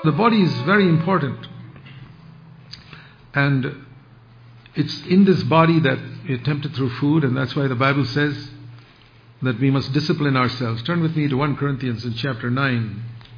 The body is very important. And it's in this body that we're tempted through food, and that's why the Bible says that we must discipline ourselves. Turn with me to 1 Corinthians in chapter 9.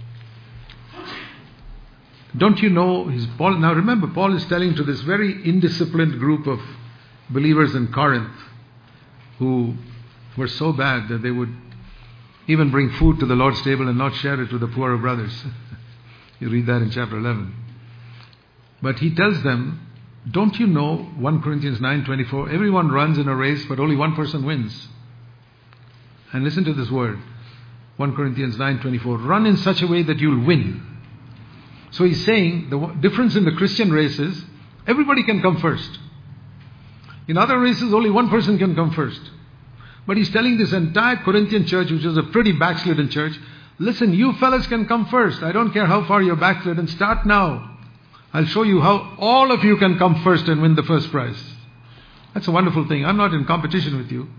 Don't you know, Paul, now remember, Paul is telling to this very indisciplined group of believers in Corinth who were so bad that they would even bring food to the Lord's table and not share it with the poorer brothers. You read that in chapter 11. But he tells them, don't you know, 1 Corinthians 9:24, everyone runs in a race, but only one person wins. And listen to this word, 1 Corinthians 9:24, run in such a way that you'll win. So he's saying the difference in the Christian race is everybody can come first. In other races, only one person can come first. But he's telling this entire Corinthian church, which was a pretty backslidden church, listen, you fellas can come first. I don't care how far you're backslidden. Start now. I'll show you how all of you can come first and win the first prize. That's a wonderful thing. I'm not in competition with you.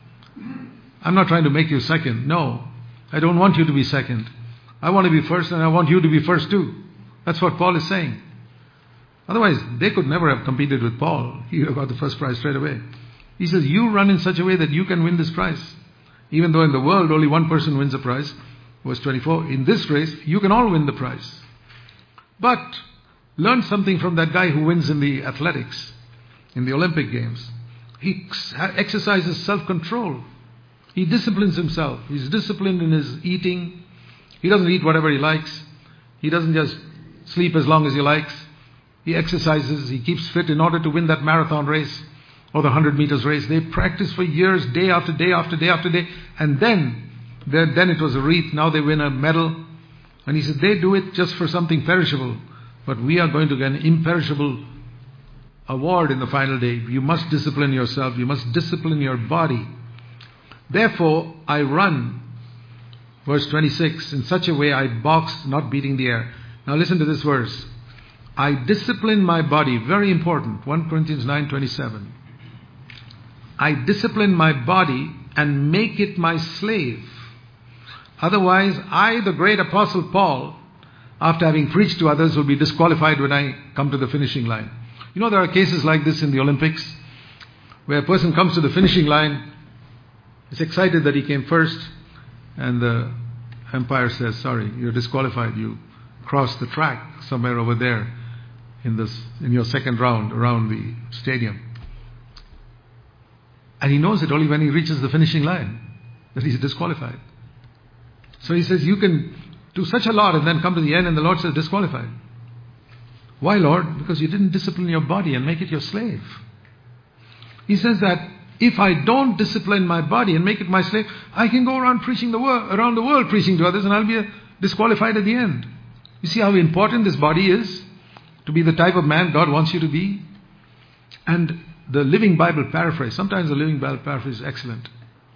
I'm not trying to make you second. No, I don't want you to be second. I want to be first, and I want you to be first too. That's what Paul is saying. Otherwise, they could never have competed with Paul. He would have got the first prize straight away. He says, you run in such a way that you can win this prize. Even though in the world only one person wins a prize. Verse 24, in this race, you can all win the prize. But learn something from that guy who wins in the athletics, in the Olympic Games. He exercises self-control. He disciplines himself. He's disciplined in his eating. He doesn't eat whatever he likes. He doesn't just sleep as long as he likes. He exercises. He keeps fit in order to win that marathon race or the 100 meters race. They practice for years, day after day after day after day. And then it was a wreath. Now they win a medal. And he said, they do it just for something perishable. But we are going to get an imperishable award in the final day. You must discipline yourself. You must discipline your body. Therefore, I run, verse 26, in such a way I box, not beating the air. Now listen to this verse. I discipline my body, very important, 1 Corinthians 9:27. I discipline my body and make it my slave. Otherwise, I, the great apostle Paul, after having preached to others, will be disqualified when I come to the finishing line. You know, there are cases like this in the Olympics, where a person comes to the finishing line, is excited that he came first, and the umpire says, sorry, you're disqualified. You crossed the track somewhere over there in your second round around the stadium. And he knows it only when he reaches the finishing line that he's disqualified. So he says, you can do such a lot and then come to the end and the Lord says disqualified. Why, Lord? Because you didn't discipline your body and make it your slave. He says that if I don't discipline my body and make it my slave, I can go around around the world preaching to others and I'll be disqualified at the end. You see how important this body is to be the type of man God wants you to be? And the Living Bible paraphrase, sometimes the Living Bible paraphrase is excellent.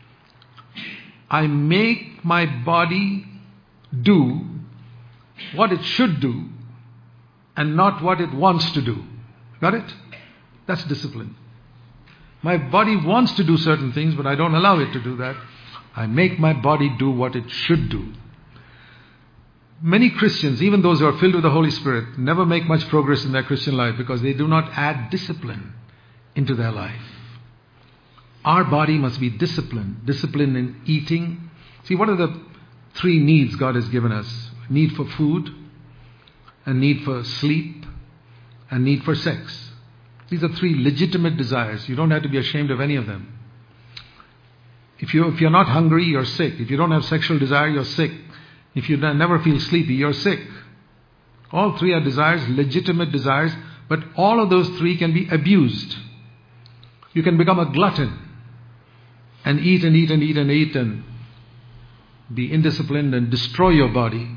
I make my body do what it should do and not what it wants to do. Got it? That's discipline. My body wants to do certain things, but I don't allow it to do that. I make my body do what it should do. Many Christians, even those who are filled with the Holy Spirit, never make much progress in their Christian life because they do not add discipline into their life. Our body must be disciplined. Discipline in eating. See, what are the three needs God has given us? Need for food, a need for sleep, and need for sex. These are three legitimate desires. You don't have to be ashamed of any of them. If you're not hungry, you're sick. If you don't have sexual desire, you're sick. If you never feel sleepy, you're sick. All three are desires, legitimate desires, but all of those three can be abused. You can become a glutton and eat and eat and eat and eat and be indisciplined and destroy your body.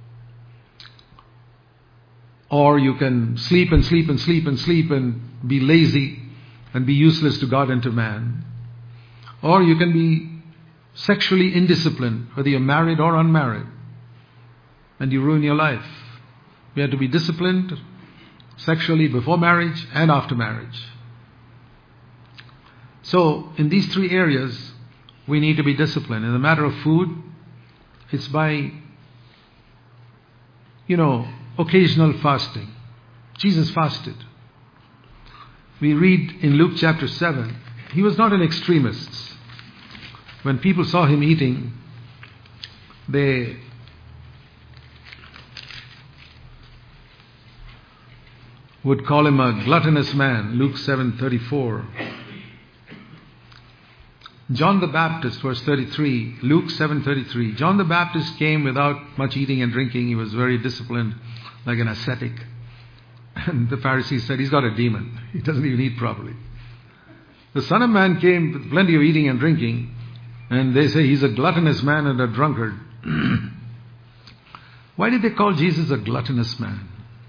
Or you can sleep and sleep and sleep and sleep and be lazy and be useless to God and to man. Or you can be sexually indisciplined, whether you're married or unmarried, and you ruin your life. We have to be disciplined sexually before marriage and after marriage. So, in these three areas, we need to be disciplined. In the matter of food, it's by, occasional fasting. Jesus fasted. We read in Luke chapter 7, he was not an extremist. When people saw him eating, they would call him a gluttonous man. Luke 7:34. John the Baptist, verse 33, Luke 7:33. John the Baptist came without much eating and drinking. He was very disciplined, like an ascetic. And the Pharisees said, he's got a demon. He doesn't even eat properly. The Son of Man came with plenty of eating and drinking, and they say he's a gluttonous man and a drunkard. Why did they call Jesus a gluttonous man?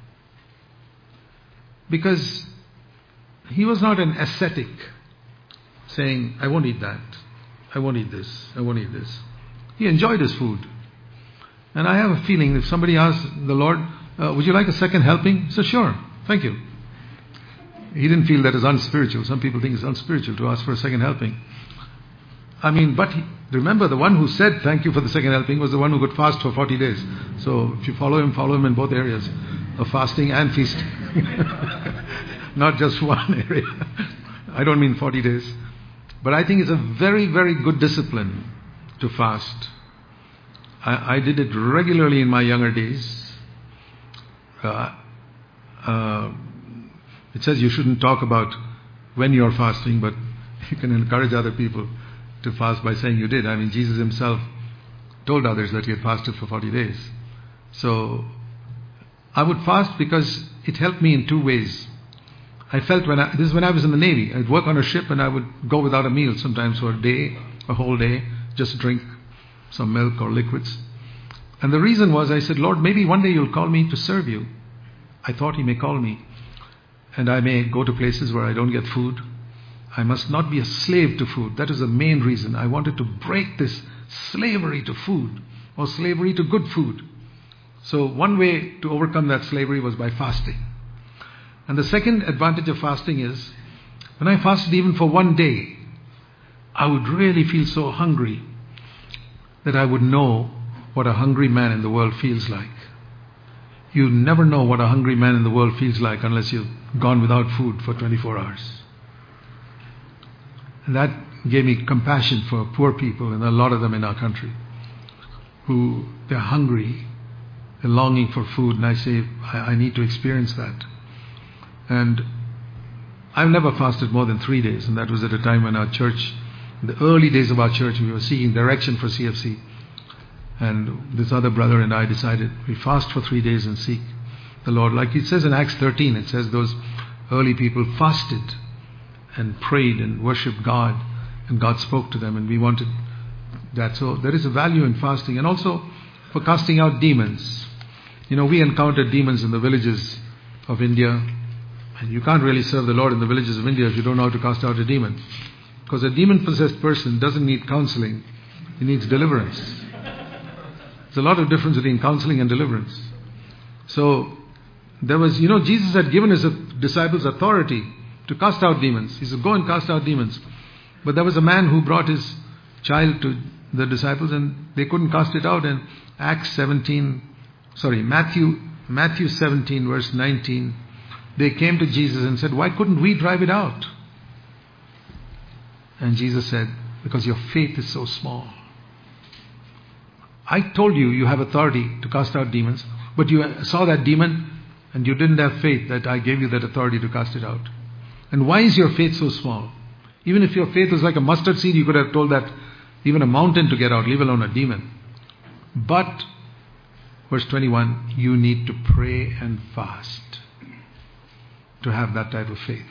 Because he was not an ascetic, saying, I won't eat that, I won't eat this, I won't eat this. He enjoyed his food. And I have a feeling if somebody asks the Lord, would you like a second helping? He said, sure, thank you. He didn't feel that is unspiritual. Some people think it's unspiritual to ask for a second helping. But remember, the one who said thank you for the second helping was the one who could fast for 40 days. So if you follow him in both areas of fasting and feasting. Not just one area. I don't mean 40 days. But I think it's a very, very good discipline to fast. I did it regularly in my younger days. It says you shouldn't talk about when you're fasting, but you can encourage other people to fast by saying you did. Jesus himself told others that he had fasted for 40 days. So I would fast because it helped me in two ways. I felt this is when I was in the Navy. I'd work on a ship and I would go without a meal sometimes for a whole day, just drink some milk or liquids. And the reason was, I said, Lord, maybe one day you'll call me to serve you. I thought he may call me. And I may go to places where I don't get food. I must not be a slave to food. That is the main reason. I wanted to break this slavery to food or slavery to good food. So one way to overcome that slavery was by fasting. And the second advantage of fasting is, when I fasted even for one day, I would really feel so hungry that I would know what a hungry man in the world feels like. You never know what a hungry man in the world feels like unless you've gone without food for 24 hours. And that gave me compassion for poor people, and a lot of them in our country, who they're hungry, they're longing for food, and I say, I need to experience that. And I've never fasted more than 3 days, and that was at a time when our church, in the early days of our church, we were seeking direction for CFC. And this other brother and I decided we fast for 3 days and seek the Lord. Like it says in Acts 13, it says those early people fasted and prayed and worshipped God, and God spoke to them, and we wanted that. So there is a value in fasting, and also for casting out demons. We encountered demons in the villages of India, and you can't really serve the Lord in the villages of India if you don't know how to cast out a demon. Because a demon-possessed person doesn't need counseling, he needs deliverance. There's a lot of difference between counseling and deliverance. So there was, Jesus had given his disciples authority to cast out demons. He said, go and cast out demons. But there was a man who brought his child to the disciples and they couldn't cast it out. And Matthew 17 verse 19, they came to Jesus and said, why couldn't we drive it out? And Jesus said, because your faith is so small. I told you, you have authority to cast out demons, but you saw that demon and you didn't have faith that I gave you that authority to cast it out. And why is your faith so small? Even if your faith was like a mustard seed, you could have told that even a mountain to get out, leave alone a demon. But, verse 21, you need to pray and fast to have that type of faith.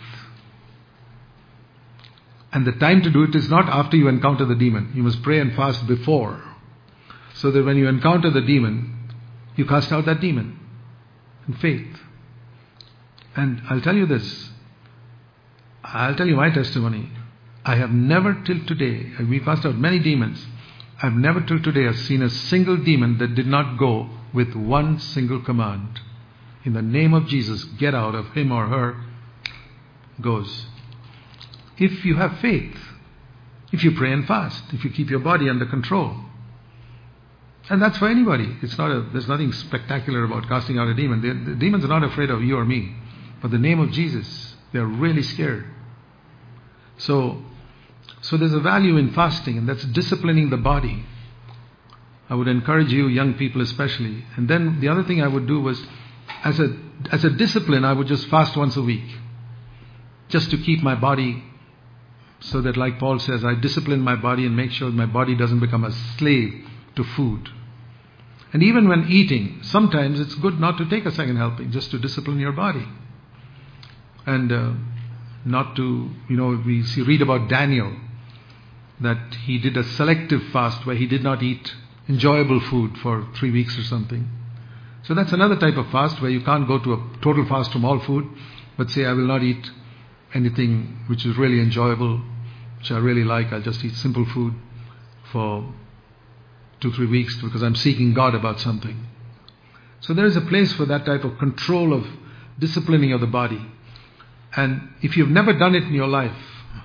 And the time to do it is not after you encounter the demon. You must pray and fast before, so that when you encounter the demon, you cast out that demon in faith. And I'll tell you this. I'll tell you my testimony. I have never till today, we cast out many demons, I've never till today seen a single demon that did not go with one single command. In the name of Jesus, get out of him or her, goes. If you have faith, if you pray and fast, if you keep your body under control. And that's for anybody. There's nothing spectacular about casting out a demon. The demons are not afraid of you or me. For the name of Jesus, they're really scared. So there's a value in fasting, and that's disciplining the body. I would encourage you, young people especially. And then the other thing I would do was, as a discipline, I would just fast once a week. Just to keep my body, so that, like Paul says, I discipline my body and make sure my body doesn't become a slave to food. And even when eating, sometimes it's good not to take a second helping, just to discipline your body. And not to, we read about Daniel, that he did a selective fast where he did not eat enjoyable food for 3 weeks or something. So that's another type of fast where you can't go to a total fast from all food, but say, I will not eat anything which is really enjoyable, which I really like. I'll just eat simple food for 2-3 weeks because I'm seeking God about something. So there is a place for that type of control of disciplining of the body. And if you've never done it in your life,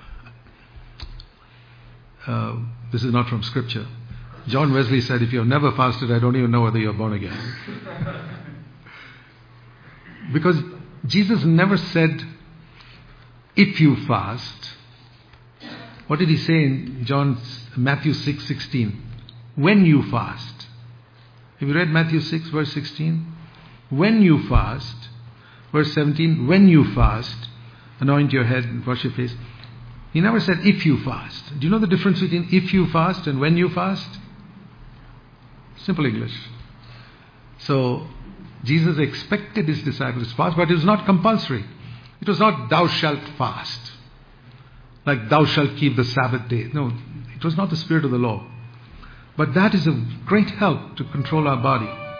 this is not from scripture. John Wesley said, if you've never fasted, I don't even know whether you're born again. Because Jesus never said, if you fast. What did he say in Matthew 6:16? When you fast. Have you read Matthew 6 verse 16? When you fast. Verse 17, when you fast, anoint your head and wash your face. He never said if you fast. Do you know the difference between if you fast and when you fast? Simple English. So Jesus expected his disciples to fast, but it was not compulsory. It was not thou shalt fast, like thou shalt keep the Sabbath day. No, it was not the spirit of the law. But that is a great help to control our body.